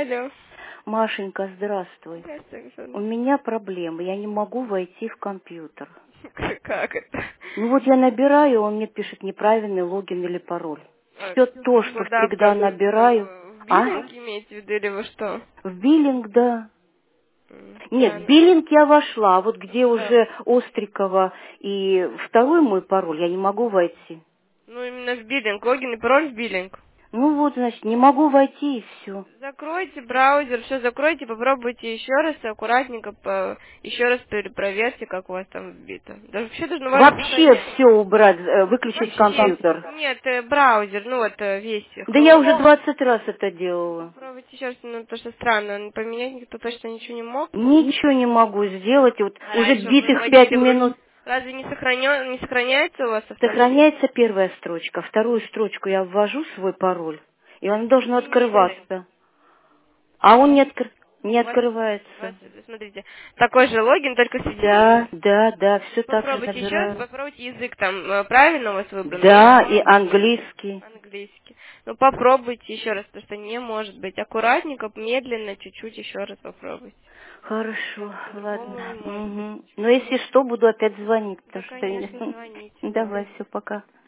Алло. Машенька, здравствуй. Здравствуй, У Александр. меня проблема, я не могу войти в компьютер. Как это? Ну вот я набираю, он мне пишет неправильный логин или пароль. Все то, что Куда всегда набираю. в А? биллинг имеете в виду или вы что? В биллинг, да. Нет, в Странно. биллинг я вошла, а вот где Да. уже Острикова и второй мой пароль, я не могу войти. Ну, именно в биллинг. Логин и пароль в биллинг. Ну вот, значит, не могу войти и все. Закройте браузер, все закройте, попробуйте еще раз, аккуратненько, еще раз перепроверьте, как у вас там вбито. Да вообще должно у вас же Вообще сохранять. все убрать, выключить Вообще, компьютер. нет, браузер, ну вот весь Да я Chrome. уже 20 раз это делала. Попробуйте еще раз, ну то что странно, поменять никто точно ничего не мог. Ничего не могу сделать. Вот А уже раньше вы битых 5 вводили, минут. разве не сохраняется у вас автоматически? Сохраняется первая строчка. Вторую строчку я ввожу свой пароль, и он должен Изменили. открываться. А он не У вас, открывается. смотрите, такой же логин, только с Да, изменением. да, да, все так же Попробуйте еще раз, набираю. попробуйте язык там правильно у вас выбран, Да, и английский. английский. Ну попробуйте еще раз, потому что не может быть. Аккуратненько, медленно, чуть-чуть еще раз попробуйте. Хорошо, По-другому ладно. не может быть. Угу. Но если что, буду опять звонить, Да, потому что... конечно, звоните, да. Давай, все, пока.